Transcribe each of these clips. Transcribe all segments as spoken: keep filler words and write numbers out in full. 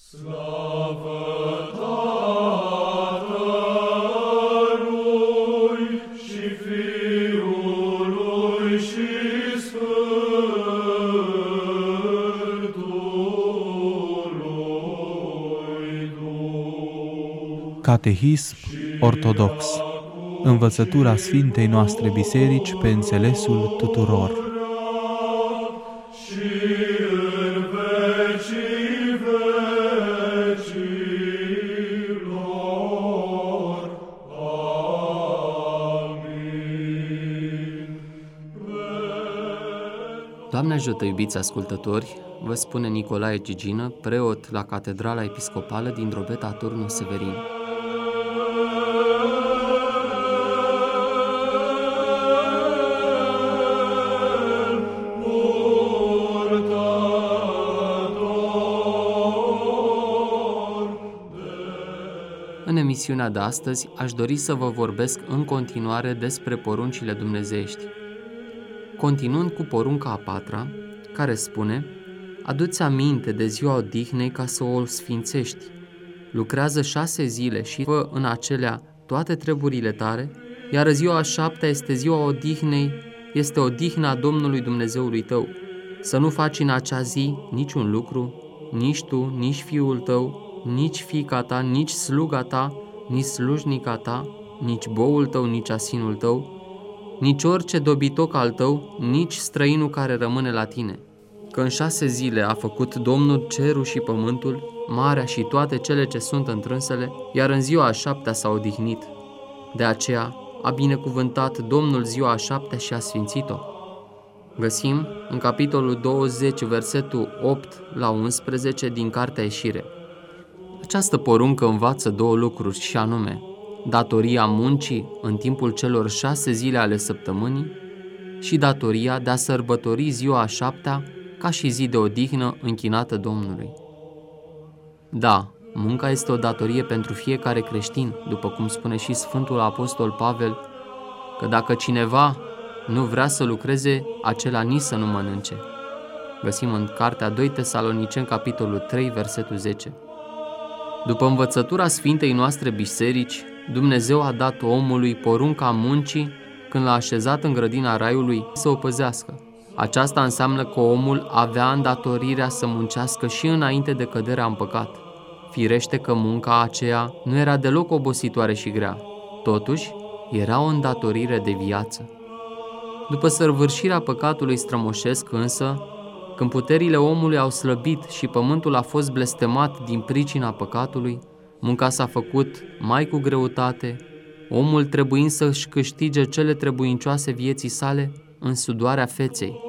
Slavă Tatălui și Fiului și Sfântului Duh. Catehism ortodox. Învățătura Sfintei noastre Biserici pe înțelesul tuturor. Și în vecii vecilor. Amin. Doamne ajută, iubiți ascultători, vă spune Nicolae Gigină, preot la Catedrala Episcopală din Drobeta Turnul Severin. În emisiunea de astăzi aș dori să vă vorbesc în continuare despre poruncile dumnezeiești. Continuând cu porunca a patra, care spune: adu-ți aminte de ziua odihnei ca să o sfințești. Lucrează șase zile și fă în acelea toate treburile tale, iar ziua a șaptea este ziua odihnei, este odihna Domnului Dumnezeului tău. Să nu faci în acea zi niciun lucru, nici tu, nici fiul tău, nici fiica ta, nici sluga ta, nici slujnica ta, nici boul tău, nici asinul tău, nici orice dobitoc al tău, nici străinul care rămâne la tine. Că în șase zile a făcut Domnul cerul și pământul, marea și toate cele ce sunt întrânsele, iar în ziua a șaptea s-a odihnit. De aceea a binecuvântat Domnul ziua a șaptea și a sfințit-o. Găsim în capitolul douăzeci, versetul opt la unsprezece din Cartea Ieșire. Această poruncă învață două lucruri, și anume datoria muncii în timpul celor șase zile ale săptămânii și datoria de a sărbători ziua a șaptea ca și zi de odihnă închinată Domnului. Da, munca este o datorie pentru fiecare creștin, după cum spune și Sfântul Apostol Pavel, că dacă cineva nu vrea să lucreze, acela nici să nu mănânce. Găsim în Cartea doi Tesaloniceni, capitolul trei, versetul zece. După învățătura Sfintei noastre Biserici, Dumnezeu a dat omului porunca muncii când l-a așezat în grădina Raiului să o păzească. Aceasta înseamnă că omul avea îndatorirea să muncească și înainte de căderea în păcat. Firește că munca aceea nu era deloc obositoare și grea, totuși era o îndatorire de viață. După săvârșirea păcatului strămoșesc însă, când puterile omului au slăbit și pământul a fost blestemat din pricina păcatului, munca s-a făcut mai cu greutate, omul trebuind să-și câștige cele trebuincioase vieții sale în sudoarea feței.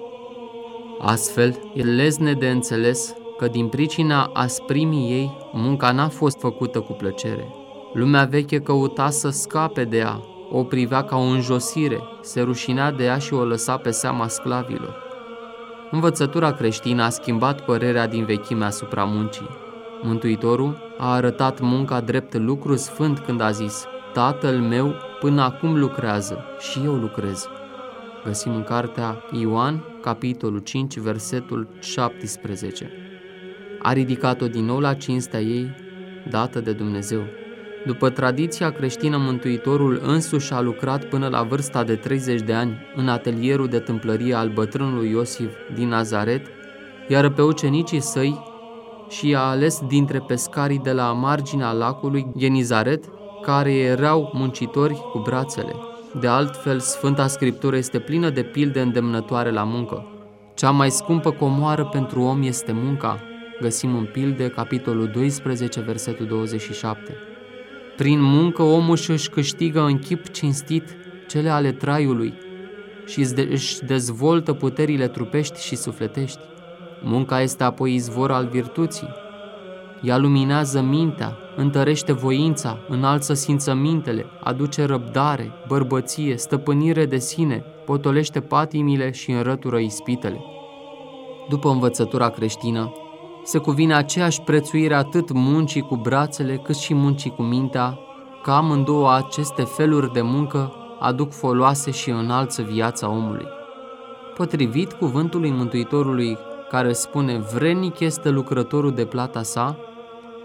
Astfel, e lezne de înțeles că din pricina asprimii ei, munca n-a fost făcută cu plăcere. Lumea veche căuta să scape de ea, o privea ca o înjosire, se rușinea de ea și o lăsa pe seama sclavilor. Învățătura creștină a schimbat părerea din vechime asupra muncii. Mântuitorul a arătat munca drept lucru sfânt când a zis: Tatăl meu până acum lucrează și eu lucrez. Găsim în Cartea Ioan, capitolul cinci, versetul șaptesprezece. A ridicat-o din nou la cinstea ei, dată de Dumnezeu. După tradiția creștină, Mântuitorul însuși a lucrat până la vârsta de treizeci de ani în atelierul de tâmplărie al bătrânului Iosif din Nazaret, iar pe ucenicii săi și a ales dintre pescarii de la marginea lacului Genizaret, care erau muncitori cu brațele. De altfel, Sfânta Scriptură este plină de pilde îndemnătoare la muncă. Cea mai scumpă comoară pentru om este munca. Găsim în pilde, capitolul doisprezece, versetul douăzeci și șapte. Prin muncă omul își câștigă în chip cinstit cele ale traiului și își dezvoltă puterile trupești și sufletești. Munca este apoi izvor al virtuții. Ea luminează mintea, întărește voința, înalță simțămintele, aduce răbdare, bărbăție, stăpânire de sine, potolește patimile și înrătură ispitele. După învățătura creștină, se cuvine aceeași prețuire atât muncii cu brațele cât și muncii cu mintea, că amândouă aceste feluri de muncă aduc foloase și înalță viața omului. Potrivit cuvântului Mântuitorului, care spune: vrednic este lucrătorul de plata sa,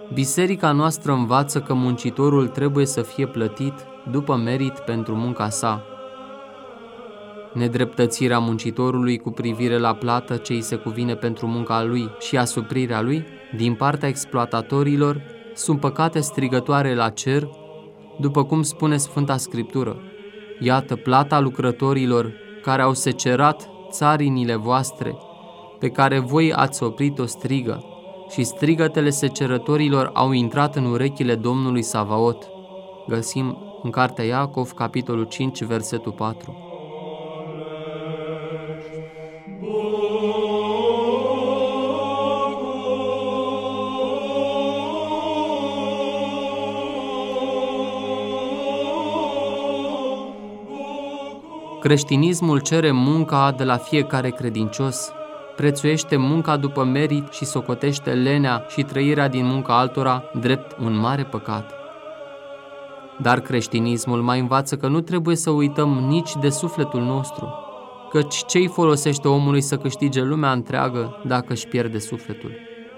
Biserica noastră învață că muncitorul trebuie să fie plătit după merit pentru munca sa. Nedreptățirea muncitorului cu privire la plată ce îi se cuvine pentru munca lui și asuprirea lui, din partea exploatatorilor, sunt păcate strigătoare la cer, după cum spune Sfânta Scriptură. Iată plata lucrătorilor care au secerat țarinile voastre, pe care voi ați oprit-o strigă, și strigătele secerătorilor au intrat în urechile Domnului Savaot. Găsim în Cartea Iacov, capitolul cinci, versetul patru. Creștinismul cere munca de la fiecare credincios, prețuiește munca după merit și socotește lenea și trăirea din munca altora drept un mare păcat. Dar creștinismul mai învață că nu trebuie să uităm nici de sufletul nostru, căci ce-i folosește omului să câștige lumea întreagă dacă își pierde sufletul?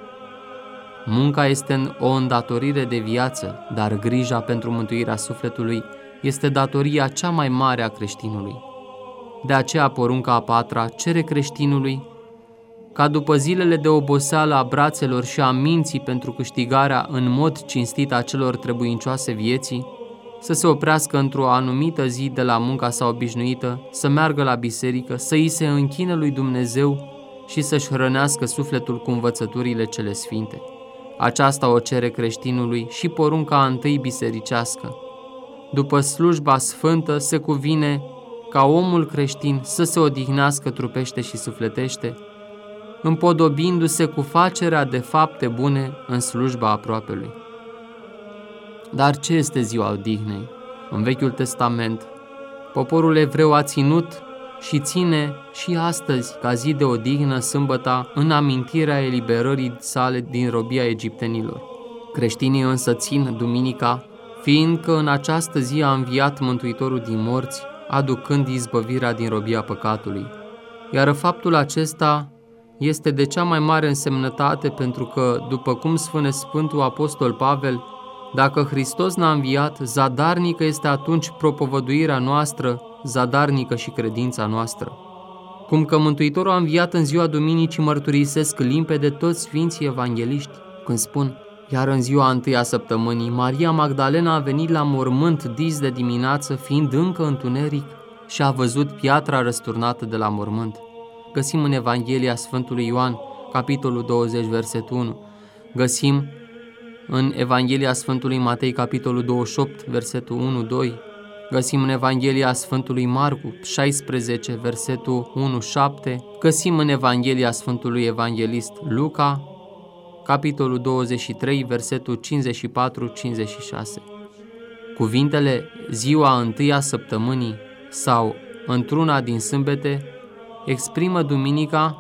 Munca este o îndatorire de viață, dar grija pentru mântuirea sufletului este datoria cea mai mare a creștinului. De aceea porunca a patra cere creștinului ca după zilele de oboseală a brațelor și a minții pentru câștigarea în mod cinstit a celor trebuincioase vieții, să se oprească într-o anumită zi de la munca sa obișnuită, să meargă la biserică, să îi se închine lui Dumnezeu și să-și hrănească sufletul cu învățăturile cele sfinte. Aceasta o cere creștinului și porunca întâi bisericească. După slujba sfântă se cuvine ca omul creștin să se odihnească trupește și sufletește, împodobindu-se cu facerea de fapte bune în slujba aproapelui. Dar ce este ziua odihnei? În Vechiul Testament, poporul evreu a ținut și ține și astăzi ca zi de odihnă sâmbăta în amintirea eliberării sale din robia egiptenilor. Creștinii însă țin duminica, fiindcă în această zi a înviat Mântuitorul din morți, aducând izbăvirea din robia păcatului. Iar faptul acesta este de cea mai mare însemnătate pentru că, după cum spune Sfântul Apostol Pavel, dacă Hristos n-a înviat, zadarnică este atunci propovăduirea noastră, zadarnică și credința noastră. Cum că Mântuitorul a înviat în ziua duminicii mărturisesc limpede toți sfinții evangeliști, când spun: iar în ziua întâia săptămânii, Maria Magdalena a venit la mormânt dis de dimineață, fiind încă întuneric, și a văzut piatra răsturnată de la mormânt. Găsim în Evanghelia Sfântului Ioan, capitolul douăzeci, versetul unu. Găsim în Evanghelia Sfântului Matei, capitolul douăzeci și opt, versetul unu doi. Găsim în Evanghelia Sfântului Marcu, șaisprezece, versetul unu șapte. Găsim în Evanghelia Sfântului Evanghelist Luca, capitolul douăzeci și trei, versetul cincizeci și patru cincizeci și șase. Cuvintele ziua întâia săptămânii sau într-una din sâmbete exprimă duminica,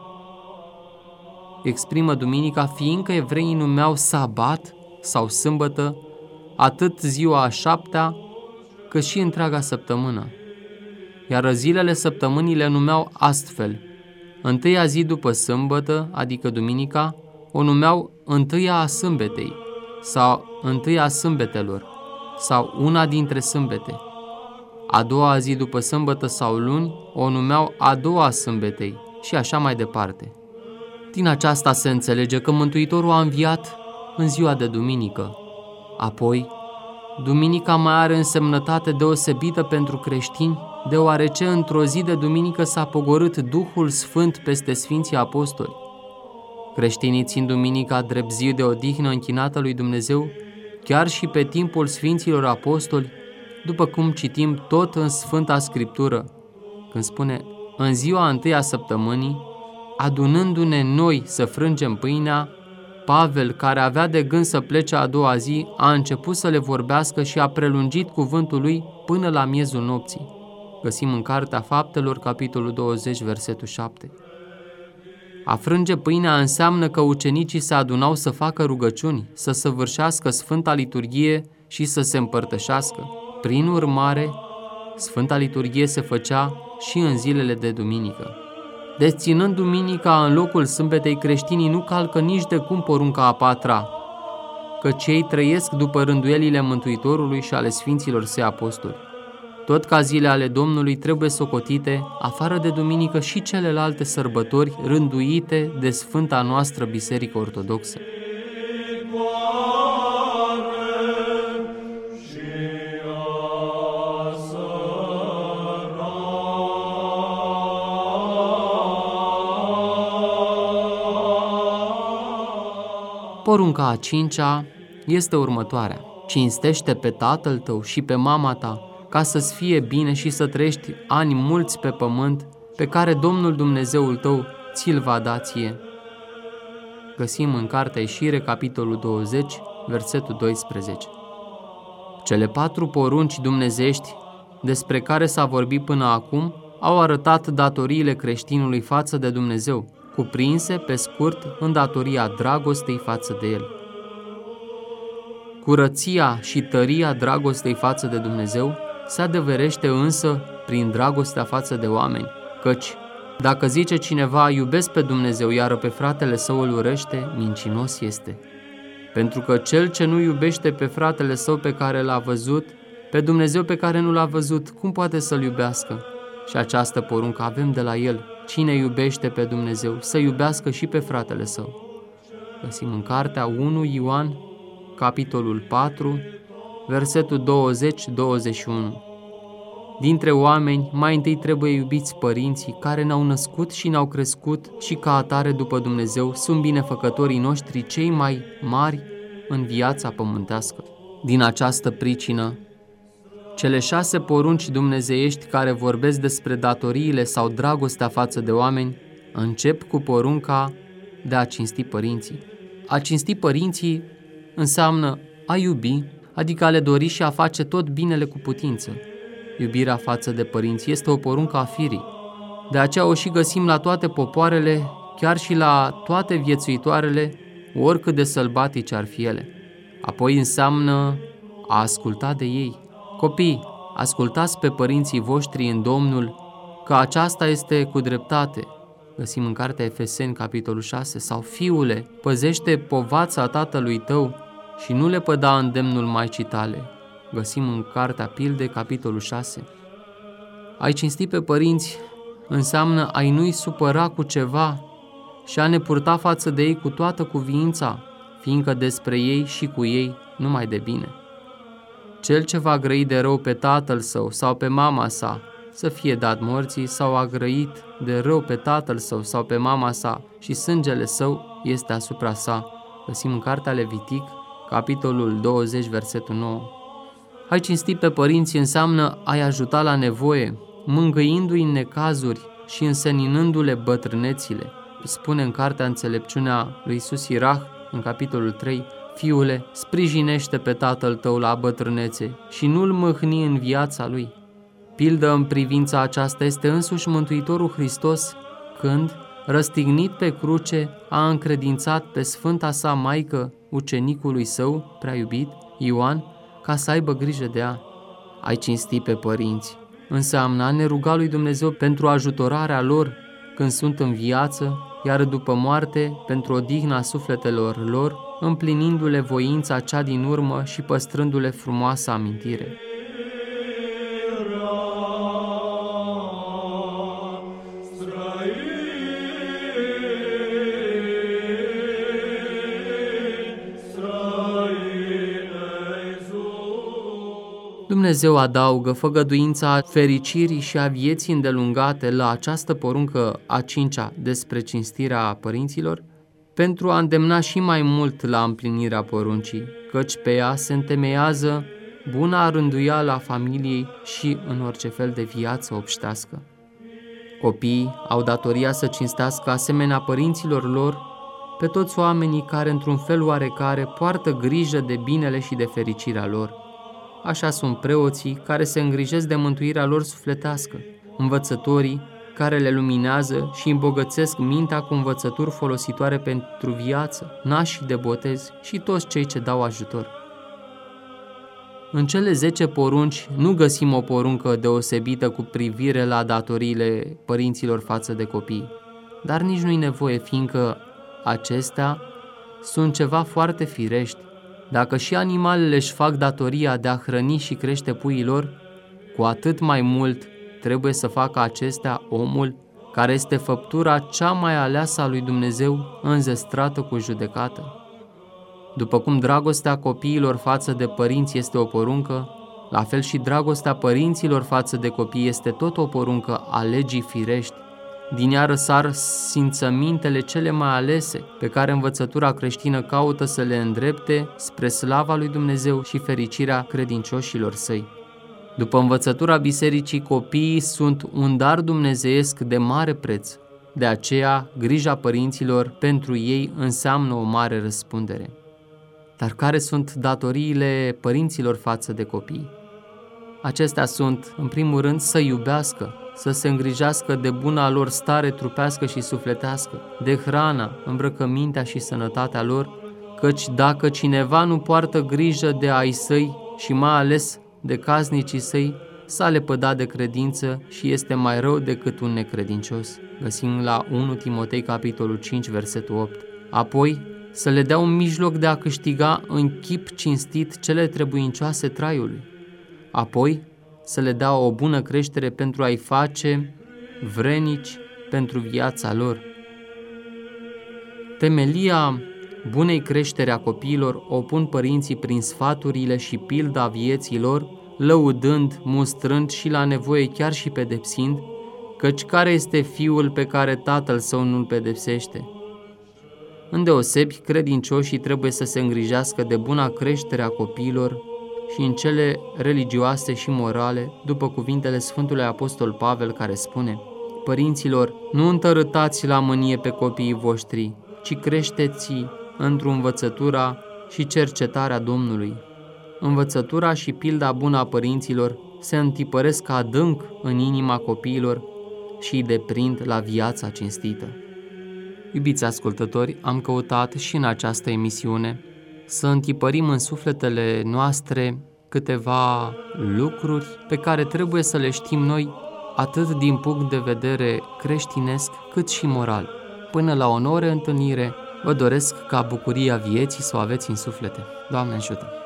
exprimă duminica fiindcă evreii numeau sabat sau sâmbătă atât ziua a șaptea cât și întreaga săptămână. Iar zilele săptămânii le numeau astfel: întâia zi după sâmbătă, adică duminica, o numeau întâia a sâmbetei sau întâia a sâmbetelor sau una dintre sâmbete. A doua zi după sâmbătă sau luni o numeau a doua sâmbetei și așa mai departe. Din aceasta se înțelege că Mântuitorul a înviat în ziua de duminică. Apoi, duminica mai are însemnătate deosebită pentru creștini, deoarece într-o zi de duminică s-a pogorât Duhul Sfânt peste Sfinții Apostoli. Creștinii țin duminica drept zi de odihnă închinată lui Dumnezeu, chiar și pe timpul Sfinților Apostoli, după cum citim tot în Sfânta Scriptură, când spune: în ziua întâia săptămânii, adunându-ne noi să frângem pâinea, Pavel, care avea de gând să plece a doua zi, a început să le vorbească și a prelungit cuvântul lui până la miezul nopții. Găsim în Cartea Faptelor, capitolul douăzeci, versetul șapte. A frânge pâinea înseamnă că ucenicii se adunau să facă rugăciuni, să săvârșească Sfânta Liturghie și să se împărtășească. Prin urmare, Sfânta Liturghie se făcea și în zilele de duminică. Deci, ținând duminica în locul sâmbetei, creștinii nu calcă nici de cum porunca a patra, căci ei trăiesc după rânduielile Mântuitorului și ale Sfinților Săi Apostoli. Tot ca zile ale Domnului trebuie socotite, afară de duminică, și celelalte sărbători rânduite de Sfânta noastră Biserică Ortodoxă. Porunca a cincea este următoarea: cinstește pe tatăl tău și pe mama ta, ca să-ți fie bine și să trăiești ani mulți pe pământ, pe care Domnul Dumnezeul tău ți-l va da ție. Găsim în Cartea Ieșire, capitolul douăzeci, versetul doisprezece. Cele patru porunci dumnezeiești despre care s-a vorbit până acum au arătat datoriile creștinului față de Dumnezeu, cuprinse, pe scurt, în datoria dragostei față de El. Curăția și tăria dragostei față de Dumnezeu se adeverește însă prin dragostea față de oameni, căci dacă zice cineva iubesc pe Dumnezeu, iar pe fratele său îl urăște, mincinos este. Pentru că cel ce nu iubește pe fratele său pe care l-a văzut, pe Dumnezeu pe care nu l-a văzut, cum poate să-l iubească? Și această poruncă avem de la El: cine iubește pe Dumnezeu, să iubească și pe fratele său. Găsim în Cartea unu Ioan, capitolul patru, versetul douăzeci douăzeci și unu. Dintre oameni, mai întâi trebuie iubiți părinții care ne-au născut și ne-au crescut și ca atare după Dumnezeu sunt binefăcătorii noștri cei mai mari în viața pământească. Din această pricină, cele șase porunci dumnezeiești care vorbesc despre datoriile sau dragostea față de oameni încep cu porunca de a cinsti părinții. A cinsti părinții înseamnă a iubi, adică a le dori și a face tot binele cu putință. Iubirea față de părinți este o poruncă a firii. De aceea o și găsim la toate popoarele, chiar și la toate viețuitoarele, oricât de sălbatice ar fi ele. Apoi înseamnă a asculta de ei. Copii, ascultați pe părinții voștri în Domnul, că aceasta este cu dreptate. Găsim în Cartea Efeseni, capitolul șase. Sau fiule, păzește povața tatălui tău și nu le păda îndemnul maicii tale. Găsim în Cartea Pilde, capitolul șase. A-i cinsti pe părinți înseamnă a-i nu-i supăra cu ceva și a ne purta față de ei cu toată cuviința, fiindcă despre ei și cu ei numai de bine. Cel ce va grăi de rău pe tatăl său sau pe mama sa să fie dat morții, sau a grăit de rău pe tatăl său sau pe mama sa și sângele său este asupra sa. Găsim în Cartea Levitic, capitolul douăzeci, versetul nouă. A-i cinsti pe părinți înseamnă a-i ajuta la nevoie, mângâindu-i în necazuri și înseninându-le bătrânețile. Spune în Cartea Înțelepciunea lui Iisus Sirach, în capitolul trei, fiule, sprijinește pe tatăl tău la bătrânețe și nu-l mâhni în viața lui. Pildă în privința aceasta este însuși Mântuitorul Hristos, când, răstignit pe cruce, a încredințat pe sfânta sa maică ucenicului său, prea iubit, Ioan, ca să aibă grijă de ea. A-i cinsti pe părinți înseamnă a ne ruga lui Dumnezeu pentru ajutorarea lor când sunt în viață, iar după moarte pentru odihna sufletelor lor, împlinindu-le voința cea din urmă și păstrându-le frumoasa amintire. Dumnezeu adaugă făgăduința fericirii și a vieții îndelungate la această poruncă a cincea despre cinstirea părinților, pentru a îndemna și mai mult la împlinirea poruncii, căci pe ea se întemeiază buna rânduială a familiei și în orice fel de viață obștească. Copiii au datoria să cinstească asemenea părinților lor pe toți oamenii care într-un fel oarecare poartă grijă de binele și de fericirea lor. Așa sunt preoții care se îngrijesc de mântuirea lor sufletească, învățătorii care le luminează și îmbogățesc mintea cu învățături folositoare pentru viață, nașii de botez și toți cei ce dau ajutor. În cele zece porunci nu găsim o poruncă deosebită cu privire la datoriile părinților față de copii, dar nici nu-i nevoie, fiindcă acestea sunt ceva foarte firești. Dacă și animalele își fac datoria de a hrăni și crește puii lor, cu atât mai mult trebuie să facă acestea omul, care este făptura cea mai aleasă a lui Dumnezeu, înzestrată cu judecată. După cum dragostea copiilor față de părinți este o poruncă, la fel și dragostea părinților față de copii este tot o poruncă a legii firești. Din ea răsar simțămintele cele mai alese pe care învățătura creștină caută să le îndrepte spre slava lui Dumnezeu și fericirea credincioșilor săi. După învățătura bisericii, copiii sunt un dar dumnezeiesc de mare preț. De aceea, grija părinților pentru ei înseamnă o mare răspundere. Dar care sunt datoriile părinților față de copii? Acestea sunt, în primul rând, să iubească, să se îngrijească de buna lor stare trupească și sufletească, de hrana, îmbrăcămintea și sănătatea lor, căci dacă cineva nu poartă grijă de ai săi și mai ales de casnicii săi, s-a lepădat de credință și este mai rău decât un necredincios. Găsim la unu Timotei, capitolul cinci, versetul opt. Apoi, să le dea un mijloc de a câștiga în chip cinstit cele trebuincioase traiului. Apoi, să le dea o bună creștere pentru a-i face vrenici pentru viața lor. Temelia bunei creșteri a copiilor o pun părinții prin sfaturile și pilda vieții lor, lăudând, mustrând și la nevoie chiar și pedepsind, căci care este fiul pe care tatăl său nu-l pedepsește? Îndeosebi, credincioșii trebuie să se îngrijească de buna creștere a copiilor și în cele religioase și morale, după cuvintele Sfântului Apostol Pavel, care spune: Părinților, nu întărâtați la mânie pe copiii voștri, ci creșteți într-o învățătura și cercetarea Domnului. Învățătura și pilda bună a părinților se întipăresc adânc în inima copiilor și îi deprind la viața cinstită. Iubiți ascultători, am căutat și în această emisiune să întipărim în sufletele noastre câteva lucruri pe care trebuie să le știm noi, atât din punct de vedere creștinesc, cât și moral. Până la o nouă întâlnire, vă doresc ca bucuria vieții să o aveți în suflete. Doamne ajută!